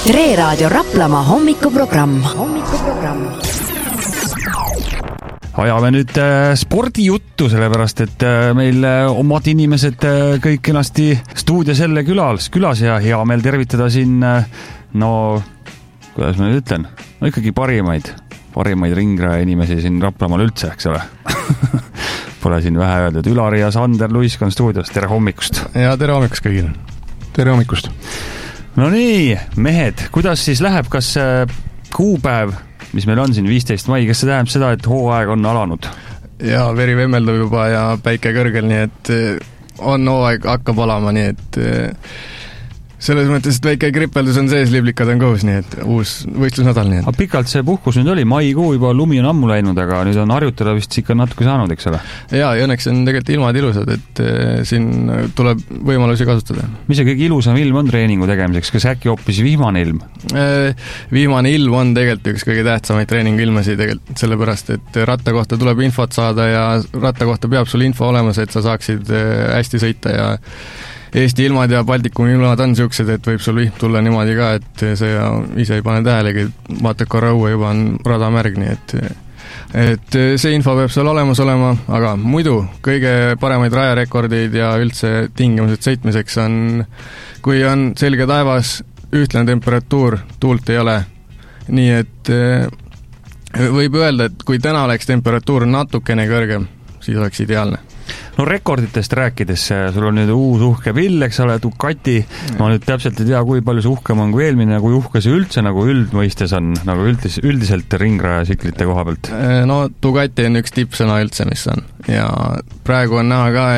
Tre Raadio Raplamaa hommikuprogramm. Ajame nüüd spordijuttu, sellepärast, et meil omad inimesed kõik kenasti stuudios jälle külas ja hea meel tervitada siin, no kuidas ma nüüd ütlen, no ikkagi parimaid ringraja inimesi siin Raplamaal üldse, eks ole. Pole siin vähe öeldud. Ülari ja Sander Luisk on stuudios. Tere hommikust. Ja tere hommikust kõigile. Tere hommikust. No nii, mehed, kuidas siis läheb, kas kuupäev, mis meil on siin 15. mai, kas see tähendab seda, et hooaeg on alanud? Ja veri vemmeldub juba ja päike kõrgel, nii et on hooaeg hakkab alama, nii et selles mõttes, et väike kripeldus on sees, liblikad on kohus, nii et uus võistlusnädal. Nii et. Aga pikalt see puhkus nüüd oli, maikuu juba lumi on ammu läinud, aga nüüd on harjutada vist ikka natuke saanud, eks ole? Ja õnneks on tegelikult ilmad ilusad, et siin tuleb võimalusi kasutada. Mis see kõige ilusam ilm on treeningu tegemiseks? Kas äkki hoopis vihmane ilm? Vihmane ilm on tegelikult üks kõige tähtsamaid treeningu ilmasi tegelikult, sellepärast, et ratta kohta tuleb infot saada ja ratta kohta peab sul info olemas, et sa saaksid hästi sõita ja Eesti ilmad ja Baltikumi ilmad on siuksed, et võib sul vihm tulla niimoodi ka, et see ise ei pane tähelegi, vaatad korra õue, juba on radamärg, nii et see info peab seal olemas olema, aga muidu kõige paremaid rajarekordeid ja üldse tingimused sõitmiseks on, kui on selge taevas, ühtlane temperatuur, tuult ei ole, nii et võib öelda, et kui täna oleks temperatuur natukene kõrgem, siis oleks ideaalne. No rekorditest rääkides, sul on nüüd uus uhke pill, eks ole, Ducati. Ma nüüd täpselt ei tea, kui palju see uhkem on kui eelmine, kui uhke see üldse nagu üldmõistes on, nagu üldiselt ringraja siklite koha pealt. No Ducati on üks tippsõna üldse, mis on. Ja praegu on näha ka,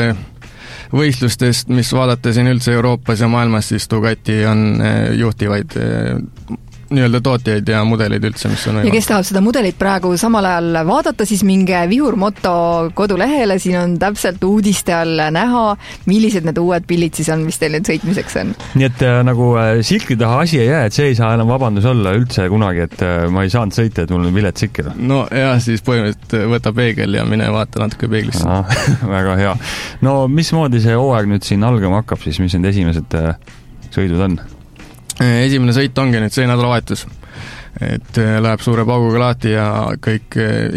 et võistlustest, mis vaadata siin üldse Euroopas ja maailmas, siis Ducati on juhtivaid nii-öelda tootjaid ja mudeleid üldse, mis on ja kes tahab seda mudelit praegu samal ajal vaadata, siis minge Vihurmoto kodulehele, siin on täpselt uudiste all näha, millised need uued pillid siis on, mis teil nüüd sõitmiseks on. Nii et nagu sikli taha asi ei jää, et see ei saa enam vabandus olla üldse kunagi, et ma ei saanud sõita, et mul on vilet sikkel. No jah, siis põhimõtteliselt võta peegel ja mine vaata natuke peeglisse. Väga hea. No mismoodi see hooaeg nüüd siin algama hakkab siis, mis need esimesed sõidud on? Esimene sõit ongi nüüd see nädalavahetus, et läheb suure pauguga lahti ja kõik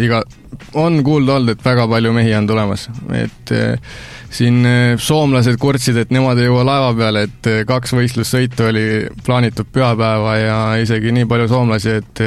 on kuulda olnud, et väga palju mehi on tulemas, et siin soomlased kurtsid, et nemad ei jõua laeva peale, et 2 võistlussõitu oli plaanitud pühapäeva ja isegi nii palju soomlasi, et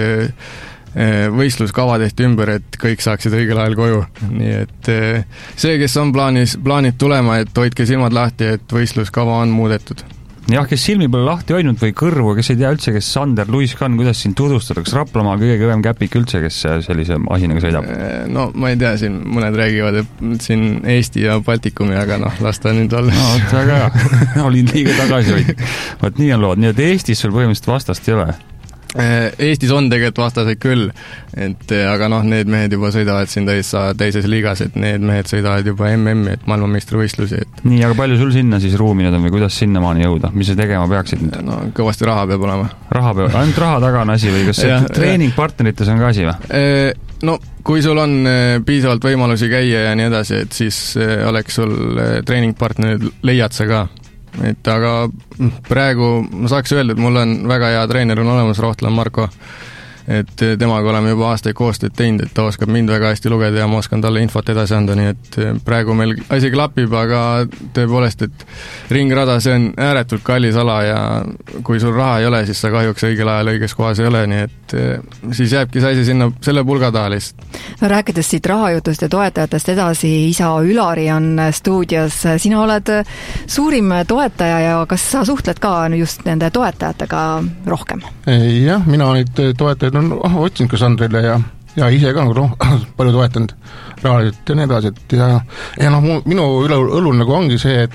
võistluskava tehti ümber, et kõik saaksid õigel ajal koju, nii et see, kes on plaanid tulema, et hoidke silmad lahti, et võistluskava on muudetud. Jah, kes silmi pole lahti hoidnud või kõrvu, kes ei tea üldse, kes Sander Luisk on, kuidas siin tutvustadaks Raplamaa kõige kõvem käpik üldse, kes sellise asinaga sõidab? No ma ei tea, siin mõned räägivad, et siin Eesti ja Baltikumi, aga lasta nüüd olla. No, väga hea. Olin liiga tagasi hoidnud. Vaat nii on lood, nii et Eestis sul põhimõtteliselt vastast ei ole? Eestis on tegelikult vastaseid küll, aga need mehed juba sõidavad siin teises liigas, et need mehed sõidavad juba MM-i, et maailmameistrivõistlusi. Nii, aga palju sul sinna siis ruuminud on või kuidas sinnamaani jõuda? Mis sa tegema peaksid nüüd? No kõvasti raha peab olema. Ainult raha taga on asi või kas see treeningpartnerites on ka asi või? No, kui sul on piisavalt võimalusi käia ja nii edasi, et siis oleks sul treeningpartnerid, leiad sa ka. Et aga praegu ma saaks öelda, et mul on väga hea treener on olemas, Rohtlan Marko, et temaga oleme juba aastaid koostööd teinud, et ta oskab mind väga hästi lugeda ja ma oskan talle infot edasi anda, nii et praegu meil asi klapib, aga tõepoolest, et ringrada, see on ääretult kallis ala ja kui sul raha ei ole, siis sa kahjuks õigel ajal õiges kohas ei ole, nii et siis jääbki see asi sinna selle pulga taha lihtsalt. No rääkides siit rahajutust ja toetajatest edasi, isa Ülari on stuudios, sina oled suurim toetaja ja kas sa suhtled ka just nende toetajatega rohkem? Jah, mina neid toetajaid otsin ka Sandrile ja ise ka palju toetanud rahaliselt ja nii edasi, et minu õlul nagu ongi see,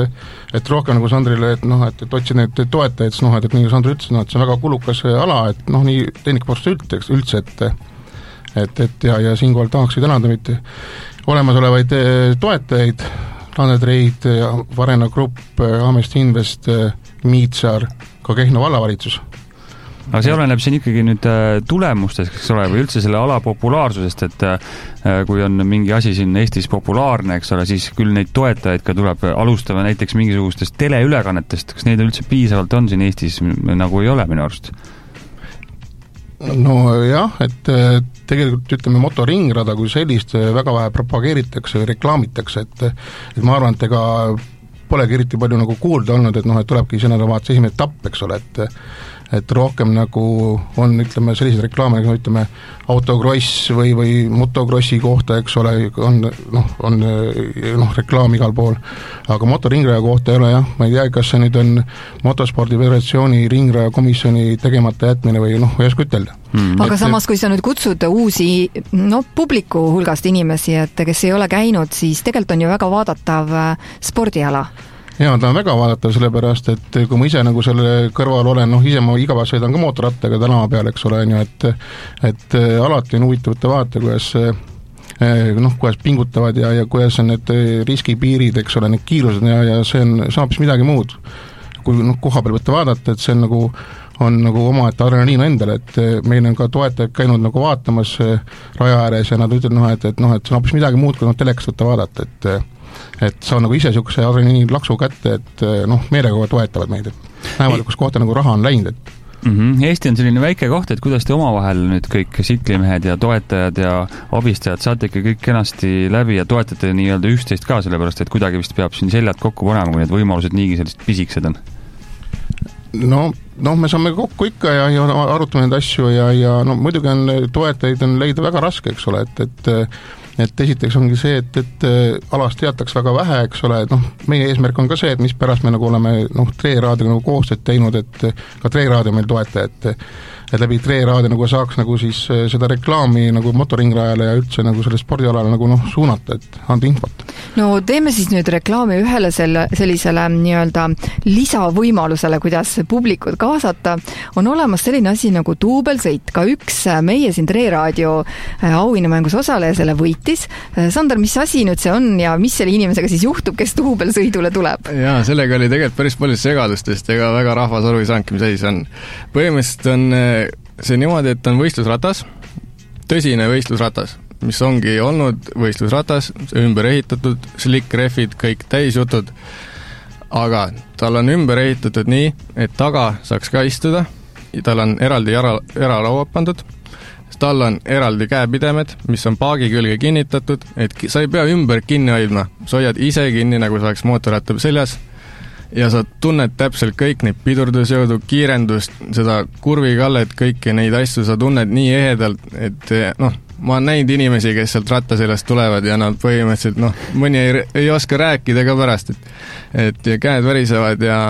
et rohkem nagu Sandrile, et otsin neid toetajaid, et nii Sandri ütles, et see on väga kulukas ala, et nii tehnikapostuse üldse, et siinkohal tahaksid tänada mitte olemasolevaid toetajaid, Lane Trade, Varena Grupp, Amest Invest, Miitsar, ka Kehno vallavalitsus. aga see oleneb siin ikkagi nüüd tulemustest, eks ole, või üldse selle ala populaarsusest, et kui on mingi asi siin Eestis populaarne, eks ole, siis küll neid toetajaid ka tuleb alustada näiteks mingisugustest teleülekannetest, kas neid üldse piisavalt on siin Eestis, nagu ei ole minu arust? No jah, et tegelikult ütleme, motoringrada kui sellist väga vähe propageeritakse või reklaamitakse, et ma arvan, et ega polegi eriti palju nagu kuulda olnud, et et tulebki sõnadavaates esimene etapp, eks ole, et rohkem nagu on, ütleme, sellised reklaame, nagu ütleme, autokross või motokrossi kohta, eks ole, on reklaam igal pool, aga motoringraja kohta ei ole jah, ma ei tea, kas see nüüd on Motospordi Föderatsiooni ringraja komisjoni tegemata jätmine või ei oska ütelda. Aga samas, kui sa nüüd kutsud uusi publiku hulgast inimesi, et kes ei ole käinud, siis tegelikult on ju väga vaadatav spordiala. Jaa, ta on väga vaadatav, sellepärast, et kui ma ise nagu selle kõrval olen, ise ma igapäev sõidan ka mootorrattaga tänava peal, eks ole, et alati on huvitavate vaata, kuidas pingutavad ja kuidas on need riskipiirid, eks ole, need kiirused ja see on hoopis midagi muud. Kui koha peal võtta vaadata, et see on nagu omaette adrenaliin endale, et meil on ka toetajad käinud nagu vaatamas raja ääres ja nad ütlevad, et see on hoopis midagi muud, kui telekast võtta vaadata, et sa on nagu ise niisuguse adrenaliini laksu kätte, et meelega toetavad meid, et näevad, kus kohta nagu raha on läinud, et Eesti on selline väike koht, et kuidas te omavahel nüüd kõik siklimehed ja toetajad ja abistajad saate ikka kõik kenasti läbi ja toetate nii-öelda üksteist ka, sellepärast et kuidagi vist peab siin seljad kokku panema, kui need võimalused niigi sellised pisiksed on? No, me saame kokku ikka ja arutame neid asju ja muidugi on toetajaid on leida väga raske, eks ole, et esiteks ongi see, et alast teataks väga vähe, eks ole, et meie eesmärk on ka see, et mis pärast me nagu oleme Tre-raadiga nagu koostööd teinud, et ka Tre-raadio meil toeta, et läbi Tre-raadio nagu saaks nagu siis seda reklaami nagu motoringrajale ja üldse nagu selle spordialale nagu suunata, et anda infot. No teeme siis nüüd reklaami ühele sellisele nii-öelda lisavõimalusele, kuidas publikud kaasata. On olemas selline asi nagu duubelsõit, ka üks meie siin Tre-raadio auhinnamängus osaleja selle võitis. Sander, mis asi nüüd see on ja mis selle inimesega siis juhtub, kes duubelsõidule tuleb? Jaa, sellega oli tegelikult päris palju segadustest, ega väga rahvas aru ei saanudki, mis asi see on. Põhimõtteliselt on see niimoodi, et on võistlusratas, tõsine võistlusratas, mis ongi olnud võistlusratas, ümber ehitatud, slick-rehvid, kõik täisjutud, aga tal on ümber ehitatud nii, et taga saaks ka istuda, tal on eraldi järalauad pandud, tal on eraldi käepidemed, mis on paagi külge kinnitatud, et sa ei pea ümber kinni hoidma, sa hoiad ise kinni, nagu sa oleks mootorratta seljas, ja sa tunned täpselt kõik neid pidurdusjõudu, kiirendust, seda kurvikallet, kõiki neid asju sa tunned nii ehedalt, et ma olen näinud inimesi, kes sealt rattaseljast tulevad ja nad põhimõtteliselt, mõni ei oska rääkida ka pärast, et käed värisevad ja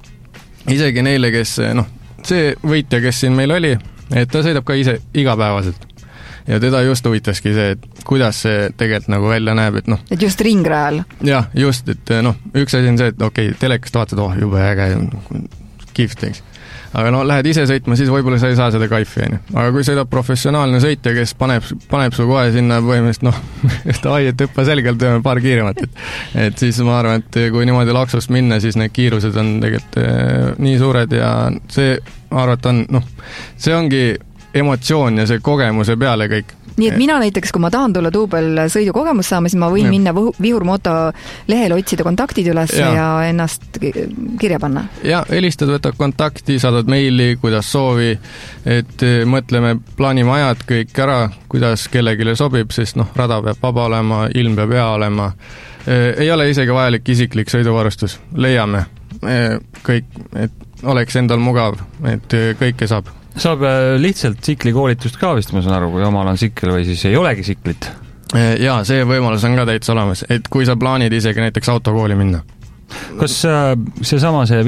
isegi neile, kes, see võitja, kes siin meil oli, et ta sõidab ka ise igapäevaselt. Ja teda just huvitaski see, et kuidas see tegelikult nagu välja näeb, et et just ringrajal? Jah, just, et üks asi on see, et okei, telekast vaatad, jube äge, kihvt, eks. Aga lähed ise sõitma, siis võib-olla sa ei saa seda kaifi, aga kui sõidab professionaalne sõitja, kes paneb su kohe sinna põhimõtteliselt, et hüppa selgelt paar kiiremat, et siis ma arvan, et kui niimoodi laksust minna, siis need kiirused on tegelikult nii suured ja see arvat on, see ongi emotsioon ja see kogemuse peale kõik. Nii et mina näiteks, kui ma tahan tulla duubelsõidu kogemust saama, siis ma võin minna Vihurmoto lehel otsida kontaktid üles ja ennast kirja panna. Ja, helistad, võtad kontakti, saadad meili, kuidas soovi, et mõtleme, plaanime ajad kõik ära, kuidas kellegile sobib, sest rada peab vaba olema, ilm peab hea olema. Ei ole isegi vajalik isiklik sõiduvarustus. Leiame kõik, et oleks endal mugav, et kõike saab. Saab lihtsalt siklikoolitust ka vist, ma saan aru, kui omal on sikkel või siis ei olegi siklit? Jaa, see võimalus on ka täitsa olemas, et kui sa plaanid isegi näiteks autokooli minna. Kas seesama see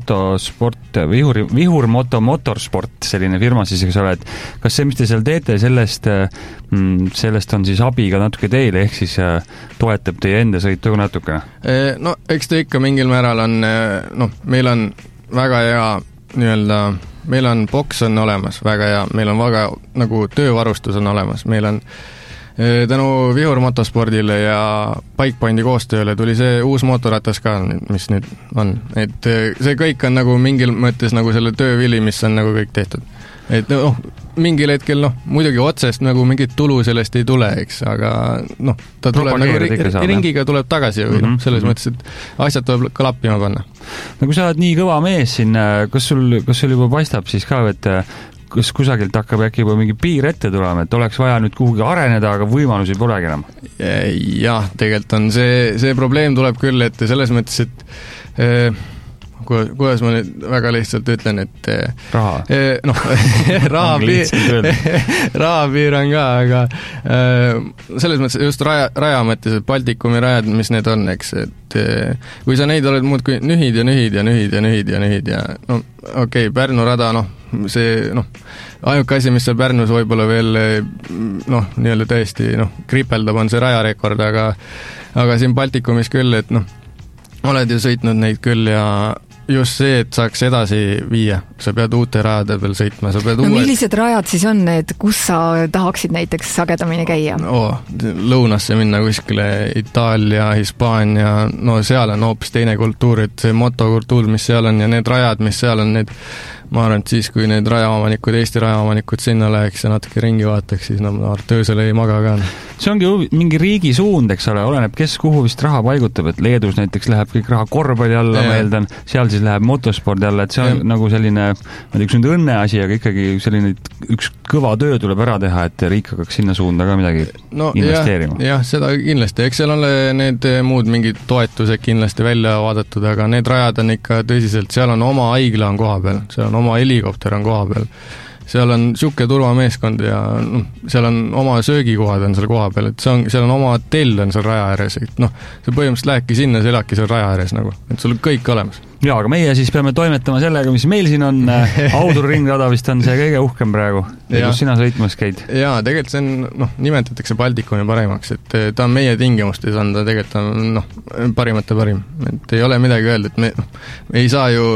Vihurmoto motorsport, selline firma siis, eks ole, et kas see, mis te seal teete, sellest on siis abi ka natuke teile, ehk siis toetab teie enda sõitu ka natukene? Eks ta ikka mingil määral on, meil on väga hea nii-öelda, meil on boks on olemas väga hea, meil on väga nagu töövarustus on olemas, meil on tänu Vihur motospordile ja Bikepointi koostööle tuli see uus mootorratas ka, mis nüüd on, et see kõik on nagu mingil mõttes nagu selle töövili, mis on nagu kõik tehtud. et mingil hetkel muidugi otsest nagu mingit tulu sellest ei tule, eks, aga ta tuleb nagu ringiga tuleb tagasi või selles mõttes, et asjad tuleb klappima panna. No kui sa oled nii kõva mees siin, kas sul juba paistab siis ka, et kas kusagilt hakkab äkki juba mingi piir ette tulema, et oleks vaja nüüd kuhugi areneda, aga võimalusi polegi enam? Jah, tegelikult on see probleem tuleb küll ette selles mõttes, et kuidas ma nüüd väga lihtsalt ütlen, et raha? Rahapiir on ka, aga selles mõttes just raja mõttes, et Baltikumi rajad, mis need on, eks, et kui sa neid oled muudkui nühid ja okei, Pärnu rada, see ainuke asi, mis seal Pärnus võib-olla veel nii-öelda tõesti kripeldab, on see rajarekord, aga siin Baltikumis küll, et oled ju sõitnud neid küll ja just see, et saaks edasi viia, sa pead uute rajade peal sõitma, sa pead millised rajad siis on need, kus sa tahaksid näiteks sagedamini käia? Lõunasse minna kuskile, Itaalia, Hispaania, seal on hoopis teine kultuur, et see motokultuur, mis seal on ja need rajad, mis seal on, need ma arvan, et siis, kui need rajaomanikud, Eesti rajaomanikud sinna läheks ja natuke ringi vaataks, siis öösel ei maga ka. See ongi mingi riigi suund, eks ole, oleneb, kes kuhu vist raha paigutab, et Leedus näiteks läheb kõik raha korvpalli alla, ma eeldan, seal siis läheb motospordi alla, et see on nagu selline, ma üks nüüd õnne asi, aga ikkagi selline üks kõva töö tuleb ära teha, et riik hakkaks sinna suunda ka midagi investeerima. Jah, seda kindlasti, eks seal ole need muud mingid toetused kindlasti välja vaadatud, aga need rajad on ikka tõsiselt, seal on oma haigla on koha peal, seal on oma helikopter on koha peal, seal on siuke turvameeskond ja seal on oma söögikohad on seal koha peal, et seal on oma hotell on seal raja ääres, et sa põhimõtteliselt lähedki sinna, sa eladki seal raja ääres nagu, et sul on kõik olemas. Jaa, aga meie siis peame toimetama sellega, mis meil siin on, Auduru-ringrada vist on see kõige uhkem praegu, kus sina sõitmas käid? Jaa, tegelikult see on, nimetatakse Baltikumi parimaks, et ta on meie tingimustes on ta tegelikult on parimate parim, et ei ole midagi öelda, et me ei saa ju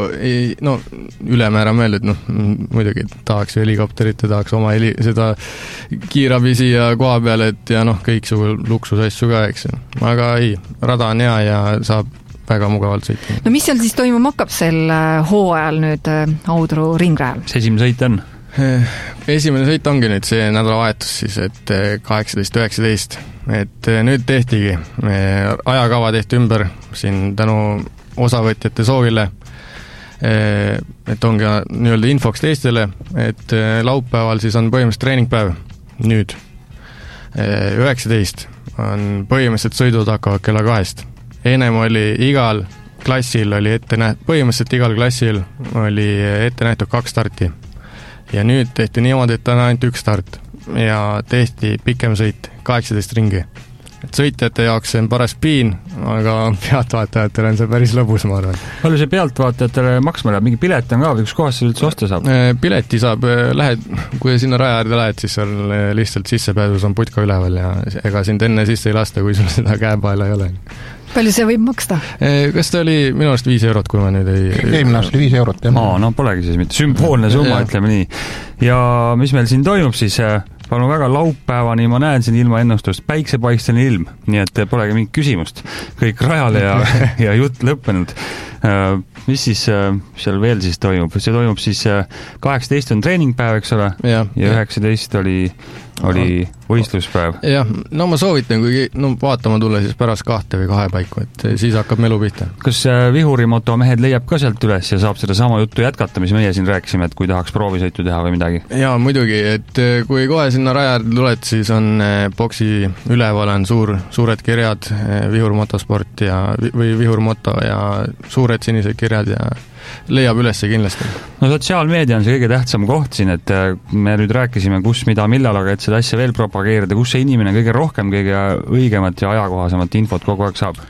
ülemäära mõelda, et muidugi tahaks ju helikopterit ja tahaks oma seda kiirabi siia koha peale, et ja kõik su luksusasju ka, eks, aga ei, rada on hea ja saab väga mugavalt sõita. No mis seal siis toimuma hakkab sel hooajal nüüd Audru ringrajal? See esimene sõit on? Esimene sõit ongi nüüd see nädalavahetus siis, et 18-19, et nüüd tehtigi, ajakava tehti ümber siin tänu osavõtjate soovile, et ongi nii-öelda infoks teistele, et laupäeval siis on põhimõtteliselt treeningpäev nüüd 19 on põhimõtteliselt sõidud hakkavad kella 2. Enem oli igal klassil oli põhimõtteliselt igal klassil oli ette nähtud 2 starti ja nüüd tehti niimoodi, et on ainult 1 start ja tehti pikem sõit, 18 ringi. Et sõitjate jaoks see on paras piin, aga pealtvaatajatele on see päris lõbus, ma arvan. Palju see pealtvaatajatele maksma läheb? Mingi pilet on ka või kus kohas üldse osta saab? Pileti saab, kui sinna raja äärde lähed, siis seal lihtsalt sissepääsus on putka üleval ja ega sind enne sisse ei lasta, kui sul seda käepaela ei ole. Palju see võib maksta? Kas ta oli minu arust 5 eurot, kui ma nüüd ei... Eelmine aasta 5 eurot, jah. No polegi siis mitte sümboolne summa, ütleme nii. Ja mis meil siin toimub siis... Palun väga laupäevani, ma näen siin ilma ennustust päiksepaisteni ilm, nii et polegi mingit küsimust. Kõik rajale ja jutt lõppenud. Mis siis seal veel siis toimub? See toimub siis 18 on treeningpäev, eks ole? Ja 19 oli võistluspäev. Jah, no ma soovitan, kui vaatama tulla siis pärast 2 või 2 paiku, et siis hakkab melu pihta. Kas vihurimoto mehed leiab ka sealt üles ja saab seda sama juttu jätkata, mis meie siin rääkisime, et kui tahaks proovisõitu teha või midagi? Jaa, muidugi, et kui kohe sinna raja tuled, siis on boksi üleval on suured kirjad, vihurmotosport või vihurmoto ja suured sinised kirjad ja leiab ülesse kindlasti. No sotsiaalmeedia on see kõige tähtsam koht siin, et me nüüd rääkisime, kus, mida, millal, aga et seda asja veel propageerida, kus see inimene kõige rohkem, kõige õigemat ja ajakohasemat infot kogu aeg saab?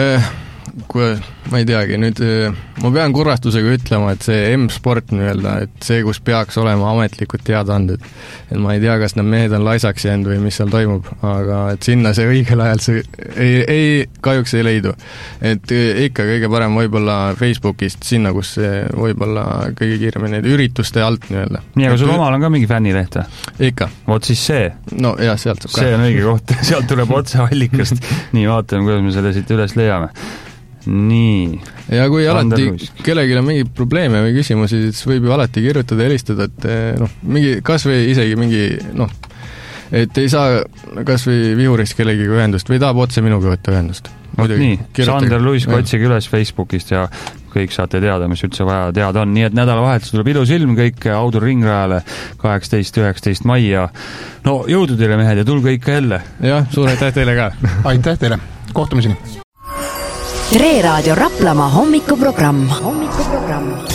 Ma ei teagi, nüüd ma pean kurvastusega ütlema, et see M-sport nii-öelda, et see, kus peaks olema ametlikud teadaanded, et ma ei tea, kas need mehed on laisaks jäänud või mis seal toimub, aga et sinna see õigel ajal see kahjuks ei leidu. Et ikka kõige parem võib-olla Facebookist sinna, kus see võib-olla kõige kiiremini ürituste alt nii-öelda. Nii, aga sul omal on ka mingi fännileht? Ikka. Vot siis see. No jah, sealt saab ka. See on õige koht, sealt tuleb otse allikast. Nii, vaatame, kuidas me selle siit üles leiame. nii. Ja kui alati kellelgi on mingi probleeme või küsimusi, siis võib ju alati kirjutada ja helistada, et mingi, kas või isegi mingi, et ei saa kas või vihurist kellegiga ühendust või tahab otse minuga võtta ühendust. Nii, Sander Luisk, otsige üles Facebookist ja kõik saate teada, mis üldse vaja teada on. Nii et nädalavahetus tuleb ilus ilm, kõik Audur ringrajale 18-19 mai ja no jõudu teile mehed ja tulge ikka jälle. Jah, suur aitäh teile ka. Aitäh teile, kohtumiseni. Tre Raadio Raplamaa hommikuprogramm.